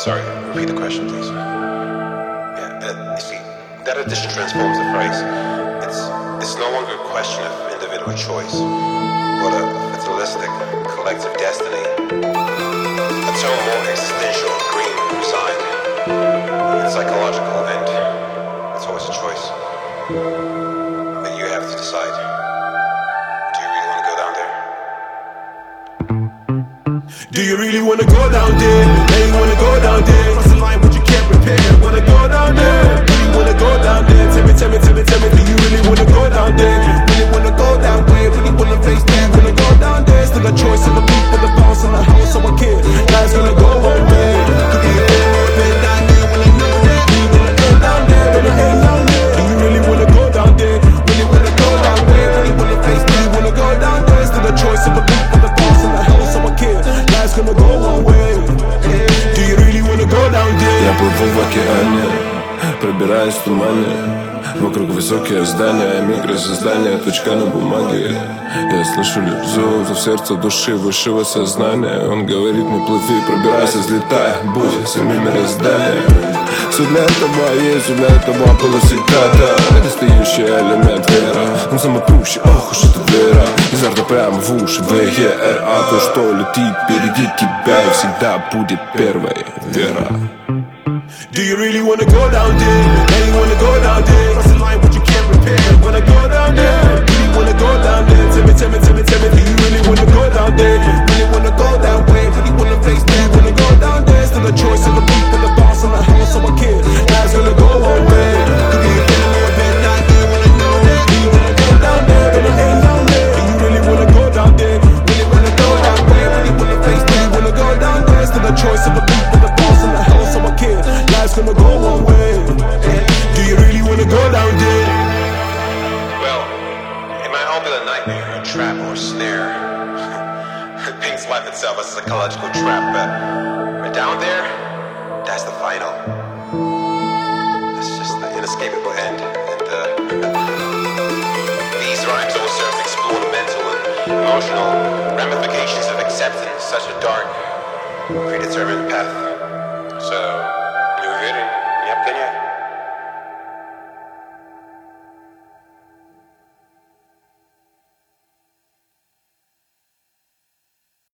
Sorry, repeat the question, please. Yeah, you see, that addition transforms the phrase. It's no longer a question of individual choice, but a fatalistic collective destiny. A term more existential, green side. It's psychological, and it's always a choice. But you have to decide. Do you really want to go down there? Do you really wanna go down there? Yeah, you wanna go down there. Cross the line, but you can't repair. Wanna go down there? Do you wanna go down there? Tell me, do you really wanna go down there? Really wanna go down there? Really wanna face that? Wanna go down there? Still a choice of the people, the boss in the house, so I care. Guys gonna go home there. Could be a bit down there when I know that. Do you wanna go down there? Wanna hang down there? Do you really wanna go down there? Really wanna go down there? Really wanna face that? Wanna go down there? Still a choice of the people, the boss in the house, so I care. Gonna go one way. Do you really wanna go down there? Я плыву в океане, пробираюсь в тумане. Вокруг высокие здания, микросоздания, точка на бумаге. Я слышу лишь зов в сердце души высшего сознания. Он говорит мне: плыви, пробирайся, взлетай, будь самим мирозданием. Все для этого есть, все для этого было всегда-то. Недостающий элемент вера, он самопущий, ох уж эта вера. Изо рта прямо в уши, ВЕРА. То, что летит впереди тебя, и всегда будет первой вера. Do you really wanna go down there? Yeah, you wanna go down there. Cross the line, but you can't repair. Wanna go down there? Really wanna go down there? Tell me, do you really wanna go down there? Really wanna go that way? Really wanna face that? Wanna go down there? Still a choice of the people, the boss in the house, so I care. Guys gonna go home there. Could be a feeling more than down there when I know that. Do you wanna go down there? Wanna hang down there? Do you really wanna go down there? Really wanna go that way? Really wanna face that? Wanna go down there? Still a choice of the people, the boss in the house, so I care. Life's gonna go one way. Do you really wanna go down there? Well, it might all be a nightmare, a trap or a snare. It paints life itself as a psychological trap, but down there, that's the final. That's just the inescapable end. And these rhymes all serve to explore the mental and emotional ramifications of accepting such a dark, predetermined path.